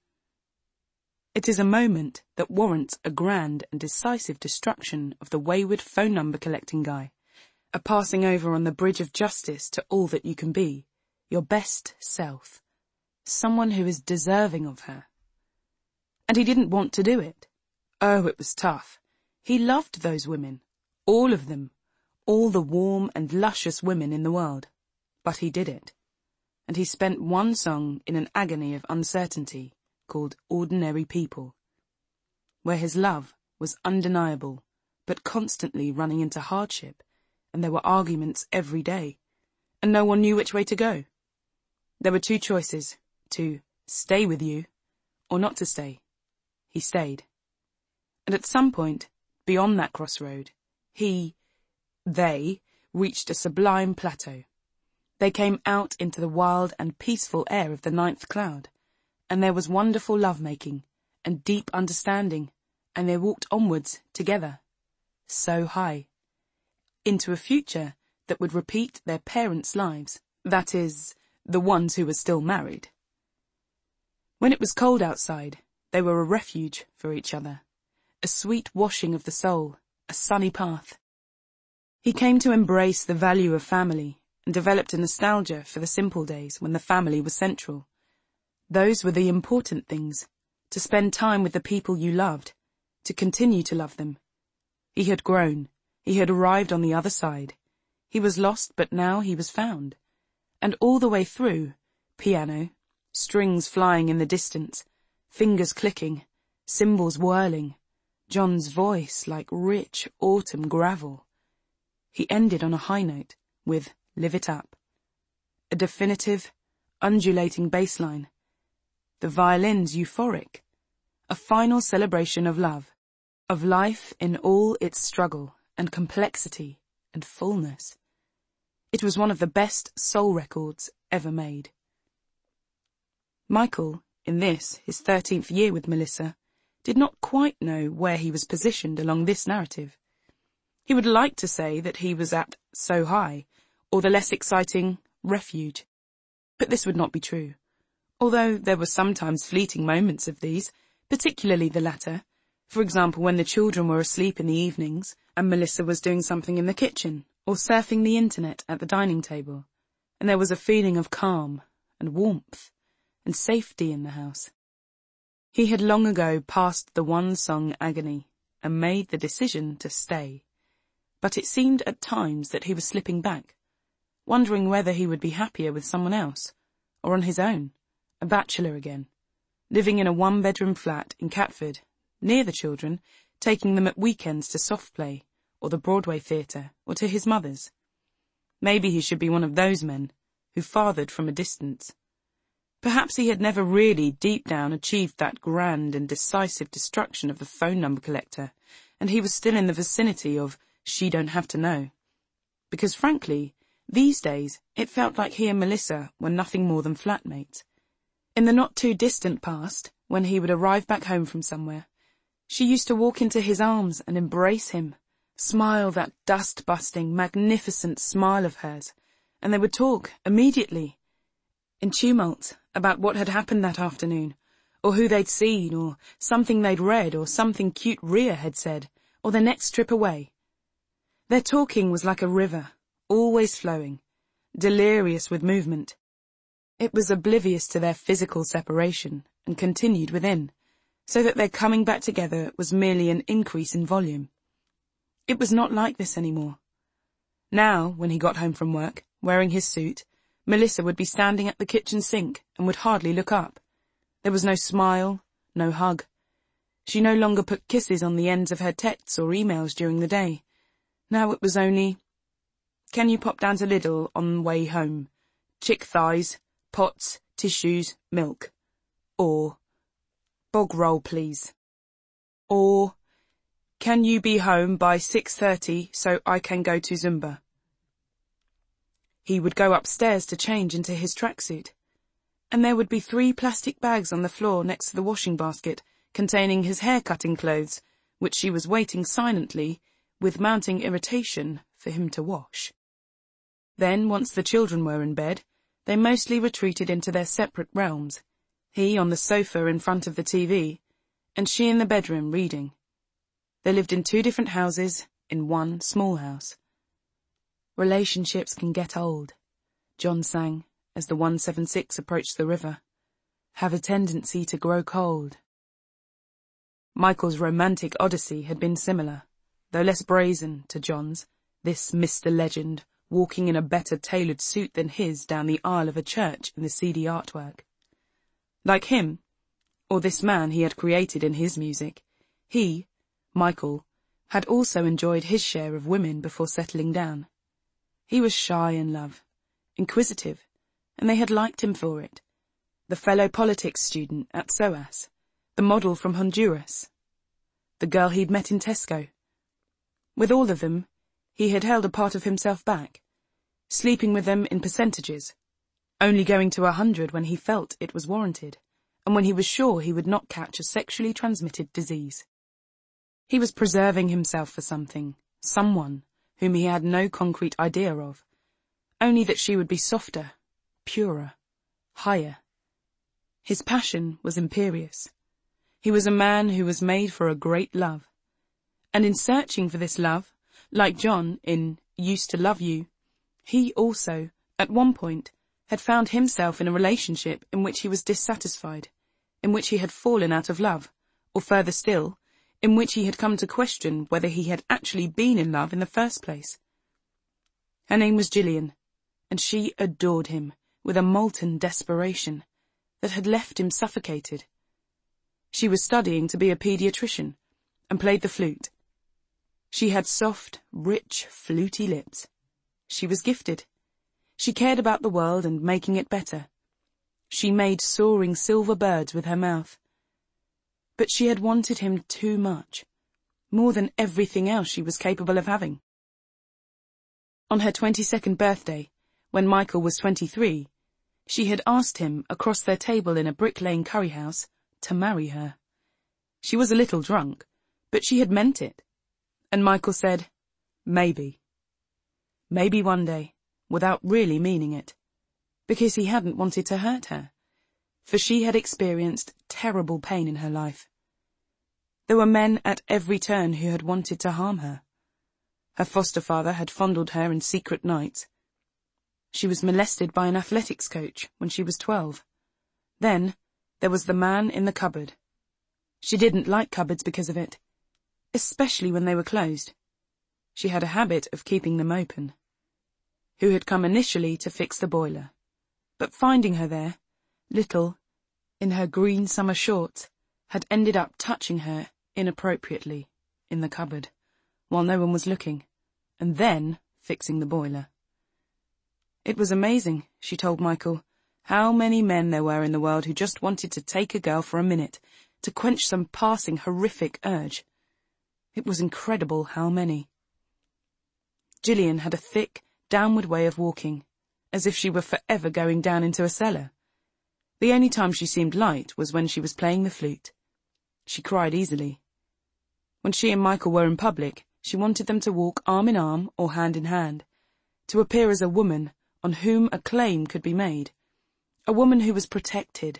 [SPEAKER 1] It is a moment that warrants a grand and decisive destruction of the wayward phone number collecting guy, a passing over on the bridge of justice to all that you can be, your best self, someone who is deserving of her. And he didn't want to do it. Oh, it was tough. He loved those women, all of them, all the warm and luscious women in the world. But he did it. and he spent one song in an agony of uncertainty called Ordinary People, where his love was undeniable, but constantly running into hardship, and there were arguments every day, and no one knew which way to go. There were two choices, to stay with you or not to stay. He stayed. And at some point, beyond that crossroad, they reached a sublime plateau. They came out into the wild and peaceful air of the ninth cloud, and there was wonderful love-making and deep understanding, and they walked onwards together, so high, into a future that would repeat their parents' lives, that is, the ones who were still married. When it was cold outside, they were a refuge for each other, a sweet washing of the soul, a sunny path. He came to embrace the value of family and developed a nostalgia for the simple days when the family was central. Those were the important things, to spend time with the people you loved, to continue to love them. He had grown. He had arrived on the other side. He was lost, but now he was found. And all the way through, piano, strings flying in the distance, fingers clicking, cymbals whirling, John's voice like rich autumn gravel. He ended on a high note with Live It Up. A definitive, undulating bass line. The violins euphoric. A final celebration of love, of life in all its struggle and complexity and fullness. It was one of the best soul records ever made. Michael, in this, his 13th year with Melissa, did not quite know where he was positioned along this narrative. He would like to say that he was at So High, or the less exciting Refuge. But this would not be true, although there were sometimes fleeting moments of these, particularly the latter, for example when the children were asleep in the evenings and Melissa was doing something in the kitchen or surfing the internet at the dining table, and there was a feeling of calm and warmth and safety in the house. He had long ago passed the one-song agony and made the decision to stay, but it seemed at times that he was slipping back, wondering whether he would be happier with someone else, or on his own, a bachelor again, living in a one-bedroom flat in Catford, near the children, taking them at weekends to soft play, or the Broadway theatre, or to his mother's. Maybe he should be one of those men who fathered from a distance. Perhaps he had never really deep down achieved that grand and decisive destruction of the phone number collector, and he was still in the vicinity of She Don't Have to Know. Because frankly, these days it felt like he and Melissa were nothing more than flatmates. In the not-too-distant past, when he would arrive back home from somewhere, she used to walk into his arms and embrace him, smile that dust-busting, magnificent smile of hers, and they would talk, immediately, in tumult, about what had happened that afternoon, or who they'd seen, or something they'd read, or something cute Rhea had said, or their next trip away. Their talking was like a river, always flowing, delirious with movement. It was oblivious to their physical separation, and continued within, so that their coming back together was merely an increase in volume. It was not like this anymore. Now, when he got home from work, wearing his suit, Melissa would be standing at the kitchen sink and would hardly look up. There was no smile, no hug. She no longer put kisses on the ends of her texts or emails during the day. Now it was only, "Can you pop down to Lidl on the way home? Chick thighs, pots, tissues, milk." Or, "Bog roll, please." Or, "Can you be home by 6:30 so I can go to Zumba?" He would go upstairs to change into his tracksuit, and there would be 3 plastic bags on the floor next to the washing basket containing his hair-cutting clothes, which she was waiting silently, with mounting irritation, for him to wash. Then, once the children were in bed, they mostly retreated into their separate realms, he on the sofa in front of the TV, and she in the bedroom reading. They lived in 2 different houses, in one small house. "Relationships can get old," John sang, as the 176 approached the river. "Have a tendency to grow cold." Michael's romantic odyssey had been similar, though less brazen, to John's, this Mr. Legend, walking in a better tailored suit than his down the aisle of a church in the seedy artwork. Like him, or this man he had created in his music, he, Michael, had also enjoyed his share of women before settling down. He was shy in love, inquisitive, and they had liked him for it. The fellow politics student at SOAS, the model from Honduras, the girl he'd met in Tesco. With all of them, he had held a part of himself back, sleeping with them in percentages, only going to 100 when he felt it was warranted, and when he was sure he would not catch a sexually transmitted disease. He was preserving himself for something, someone, whom he had no concrete idea of, only that she would be softer, purer, higher. His passion was imperious. He was a man who was made for a great love. And in searching for this love, like John in Used to Love You, he also, at one point, had found himself in a relationship in which he was dissatisfied, in which he had fallen out of love, or further still, in which he had come to question whether he had actually been in love in the first place. Her name was Gillian, and she adored him with a molten desperation that had left him suffocated. She was studying to be a paediatrician and played the flute. She had soft, rich, fluty lips. She was gifted. She cared about the world and making it better. She made soaring silver birds with her mouth. But she had wanted him too much, more than everything else she was capable of having. On her 22nd birthday, when Michael was 23, she had asked him, across their table in a Brick Lane curry house, to marry her. She was a little drunk, but she had meant it. And Michael said, maybe. Maybe one day, without really meaning it, because he hadn't wanted to hurt her, for she had experienced terrible pain in her life. There were men at every turn who had wanted to harm her. Her foster father had fondled her in secret nights. She was molested by an athletics coach when she was 12. Then, there was the man in the cupboard. She didn't like cupboards because of it, especially when they were closed. She had a habit of keeping them open. Who had come initially to fix the boiler, but finding her there, little, in her green summer shorts, had ended up touching her inappropriately in the cupboard, while no one was looking, and then fixing the boiler. It was amazing, she told Michael, how many men there were in the world who just wanted to take a girl for a minute, to quench some passing horrific urge. It was incredible how many. Gillian had a thick, downward way of walking, as if she were forever going down into a cellar. The only time she seemed light was when she was playing the flute. She cried easily. When she and Michael were in public, she wanted them to walk arm in arm or hand in hand, to appear as a woman on whom a claim could be made, a woman who was protected.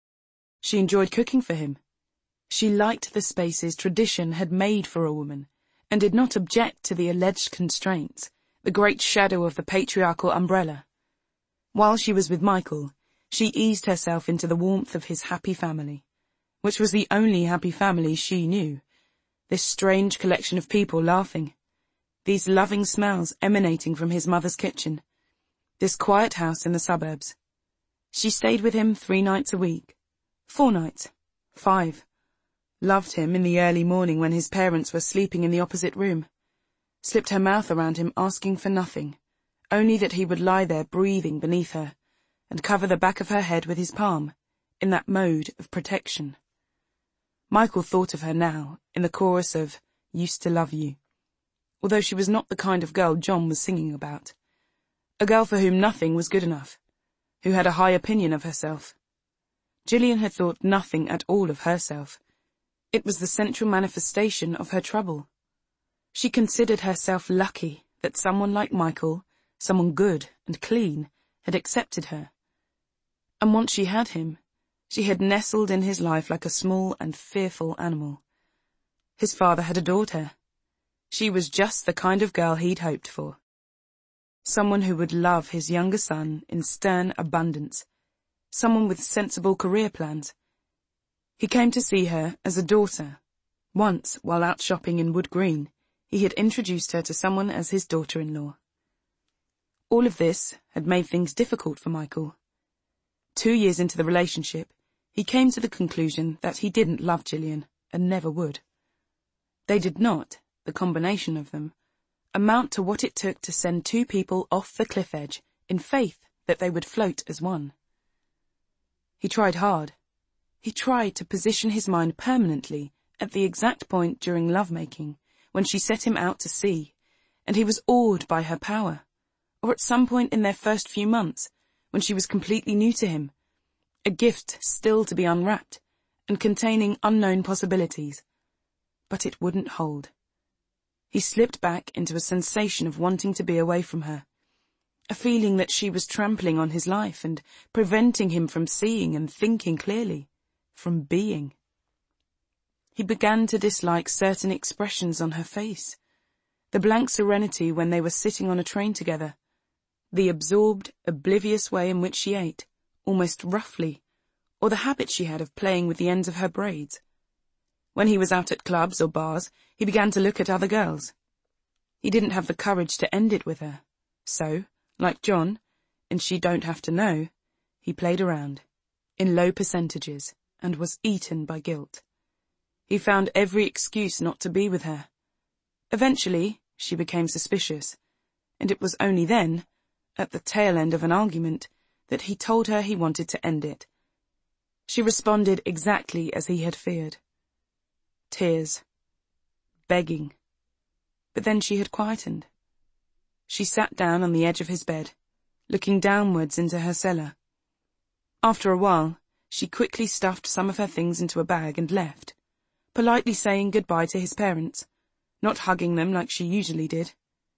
[SPEAKER 1] She enjoyed cooking for him. She liked the spaces tradition had made for a woman, and did not object to the alleged constraints, the great shadow of the patriarchal umbrella. While she was with Michael, she eased herself into the warmth of his happy family, which was the only happy family she knew, this strange collection of people laughing, these loving smells emanating from his mother's kitchen, this quiet house in the suburbs. She stayed with him 3 nights a week, 4 nights, 5, loved him in the early morning when his parents were sleeping in the opposite room, slipped her mouth around him asking for nothing, only that he would lie there breathing beneath her, and cover the back of her head with his palm, in that mode of protection. Michael thought of her now, in the chorus of Used to Love You, although she was not the kind of girl John was singing about. A girl for whom nothing was good enough, who had a high opinion of herself. Gillian had thought nothing at all of herself. It was the central manifestation of her trouble. She considered herself lucky that someone like Michael, someone good and clean, had accepted her. And once she had him, she had nestled in his life like a small and fearful animal. His father had adored her. She was just the kind of girl he'd hoped for. Someone who would love his younger son in stern abundance. Someone with sensible career plans. He came to see her as a daughter. Once, while out shopping in Wood Green, he had introduced her to someone as his daughter-in-law. All of this had made things difficult for Michael. 2 years into the relationship, he came to the conclusion that he didn't love Gillian, and never would. They did not, the combination of them, amount to what it took to send two people off the cliff edge in faith that they would float as one. He tried hard. He tried to position his mind permanently at the exact point during lovemaking when she set him out to sea, and he was awed by her power, or at some point in their first few months when she was completely new to him, a gift still to be unwrapped and containing unknown possibilities. But it wouldn't hold. He slipped back into a sensation of wanting to be away from her, a feeling that she was trampling on his life and preventing him from seeing and thinking clearly, from being. He began to dislike certain expressions on her face, the blank serenity when they were sitting on a train together, the absorbed, oblivious way in which she ate, almost roughly, or the habit she had of playing with the ends of her braids. When he was out at clubs or bars, he began to look at other girls. He didn't have the courage to end it with her, so, like John, and She Don't Have to Know, he played around, in low percentages, and was eaten by guilt. He found every excuse not to be with her. Eventually, she became suspicious, and it was only then, at the tail end of an argument, that he told her he wanted to end it. She responded exactly as he had feared. Tears. Begging. But then she had quietened. She sat down on the edge of his bed, looking downwards into her cellar. After a while, she quickly stuffed some of her things into a bag and left, politely saying goodbye to his parents, not hugging them like she usually did.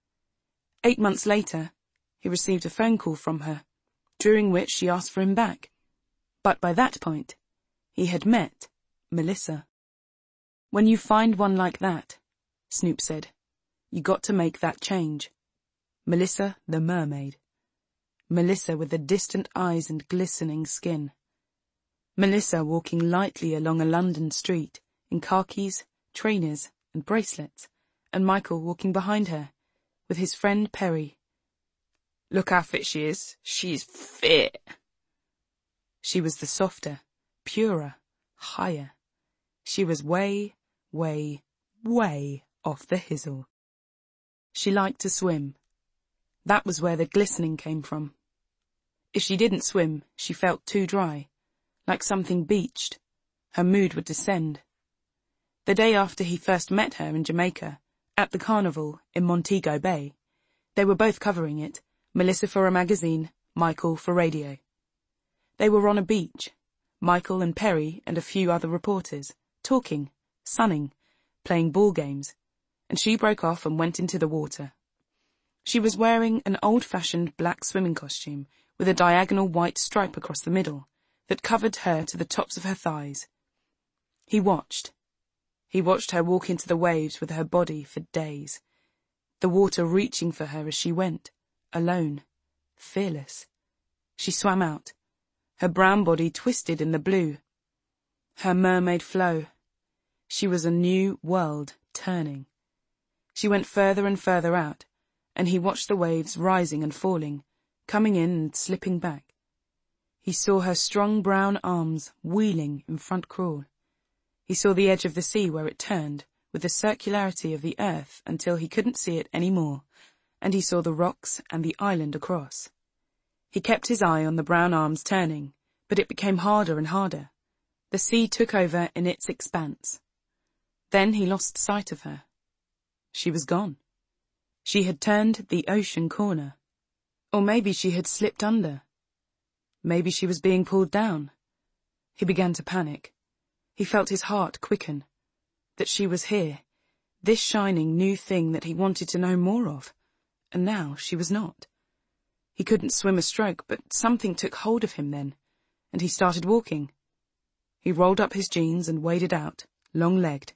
[SPEAKER 1] 8 months later, he received a phone call from her, during which she asked for him back. But by that point, he had met Melissa. "When you find one like that," Snoop said, "you got to make that change. Melissa the mermaid. Melissa with the distant eyes and glistening skin. Melissa walking lightly along a London street, in khakis, trainers, and bracelets, and Michael walking behind her, with his friend Perry. Look how fit she is. She's fit." She was the softer, purer, higher. She was way, way, way off the hizzle. She liked to swim. That was where the glistening came from. If she didn't swim, she felt too dry, like something beached. Her mood would descend. The day after he first met her in Jamaica, at the carnival in Montego Bay, they were both covering it, Melissa for a magazine, Michael for radio. They were on a beach, Michael and Perry and a few other reporters, talking, sunning, playing ball games, and she broke off and went into the water. She was wearing an old-fashioned black swimming costume with a diagonal white stripe across the middle that covered her to the tops of her thighs. He watched. He watched her walk into the waves with her body for days, the water reaching for her as she went, alone, fearless. She swam out, her brown body twisted in the blue. Her mermaid flow. She was a new world turning. She went further and further out, and he watched the waves rising and falling, coming in and slipping back. He saw her strong brown arms wheeling in front crawl. He saw the edge of the sea where it turned, with the circularity of the earth until he couldn't see it any more, and he saw the rocks and the island across. He kept his eye on the brown arms turning, but it became harder and harder. The sea took over in its expanse. Then he lost sight of her. She was gone. She had turned the ocean corner. Or maybe she had slipped under. Maybe she was being pulled down. He began to panic. He felt his heart quicken. That she was here, this shining new thing that he wanted to know more of, and now she was not. He couldn't swim a stroke, but something took hold of him then, and he started walking. He rolled up his jeans and waded out, long-legged.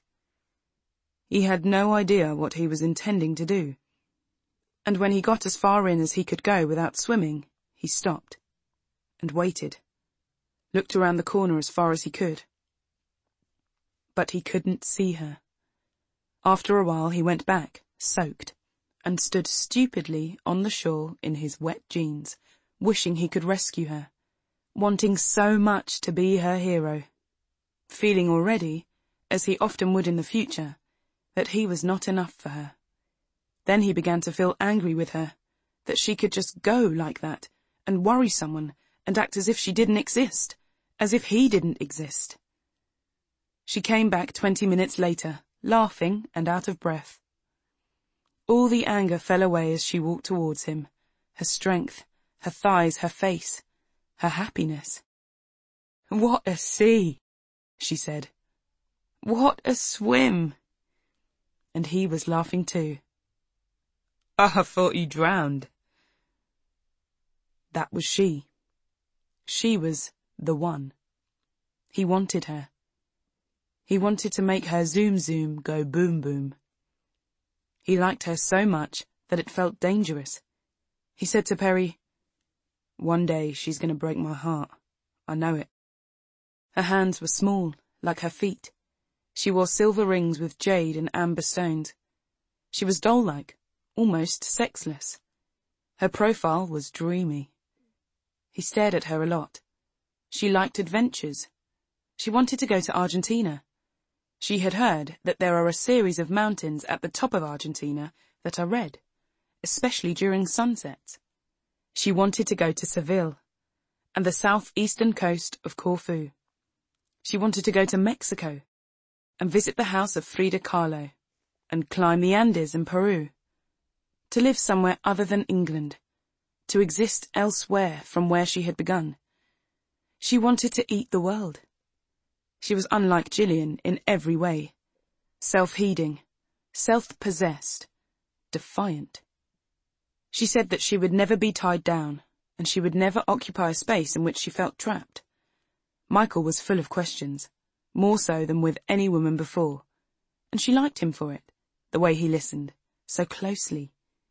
[SPEAKER 1] He had no idea what he was intending to do. And when he got as far in as he could go without swimming, he stopped, and waited, looked around the corner as far as he could. But he couldn't see her. After a while he went back, soaked, and stood stupidly on the shore in his wet jeans, wishing he could rescue her, wanting so much to be her hero, feeling already, as he often would in the future, that he was not enough for her. Then he began to feel angry with her, that she could just go like that, and worry someone, and act as if she didn't exist, as if he didn't exist. She came back 20 minutes later, laughing and out of breath. All the anger fell away as she walked towards him, her strength, her thighs, her face, her happiness. "What a sea," she said. "What a swim." And he was laughing too. "I thought you drowned." That was she. She was the one. He wanted her. He wanted to make her zoom zoom go boom boom. He liked her so much that it felt dangerous. He said to Perry, "One day she's going to break my heart. I know it." Her hands were small, like her feet. She wore silver rings with jade and amber stones. She was doll-like, almost sexless. Her profile was dreamy. He stared at her a lot. She liked adventures. She wanted to go to Argentina. She had heard that there are a series of mountains at the top of Argentina that are red, especially during sunsets. She wanted to go to Seville and the southeastern coast of Corfu. She wanted to go to Mexico and visit the house of Frida Kahlo and climb the Andes in Peru. To live somewhere other than England, to exist elsewhere from where she had begun. She wanted to eat the world. She was unlike Gillian in every way. Self-heeding, self-possessed, defiant. She said that she would never be tied down, and she would never occupy a space in which she felt trapped. Michael was full of questions, more so than with any woman before, and she liked him for it, the way he listened, so closely.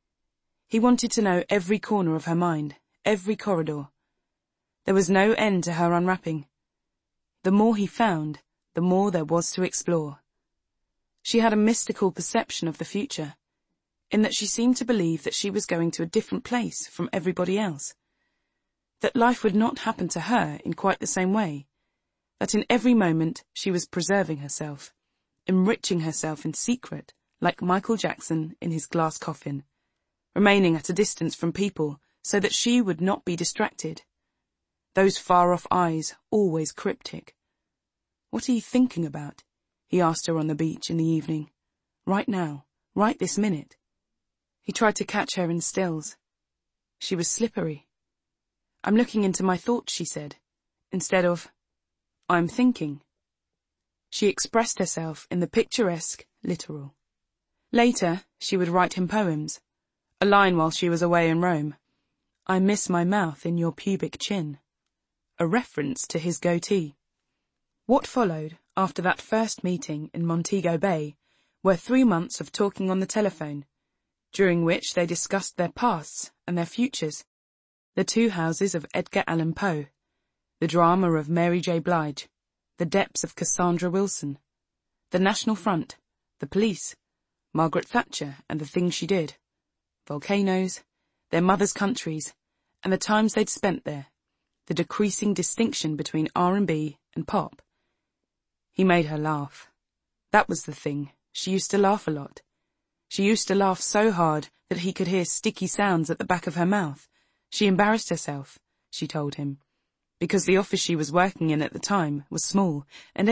[SPEAKER 1] He wanted to know every corner of her mind, every corridor. There was no end to her unwrapping. The more he found, the more there was to explore. She had a mystical perception of the future, in that she seemed to believe that she was going to a different place from everybody else, that life would not happen to her in quite the same way, that in every moment she was preserving herself, enriching herself in secret, like Michael Jackson in his glass coffin, remaining at a distance from people so that she would not be distracted. Those far-off eyes, always cryptic. "What are you thinking about?" he asked her on the beach in the evening. "Right now, right this minute." He tried to catch her in stills. She was slippery. "I'm looking into my thoughts," she said, instead of, "I'm thinking." She expressed herself in the picturesque, literal. Later, she would write him poems. A line while she was away in Rome. "I miss my mouth in your pubic chin." A reference to his goatee. What followed after that first meeting in Montego Bay were 3 months of talking on the telephone, during which they discussed their pasts and their futures, the two houses of Edgar Allan Poe, the drama of Mary J. Blige, the depths of Cassandra Wilson, the National Front, the police, Margaret Thatcher and the things she did, volcanoes, their mothers' countries, and the times they'd spent there, the decreasing distinction between R&B and pop. He made her laugh. That was the thing. She used to laugh a lot. She used to laugh so hard that he could hear sticky sounds at the back of her mouth. She embarrassed herself, she told him, because the office she was working in at the time was small, and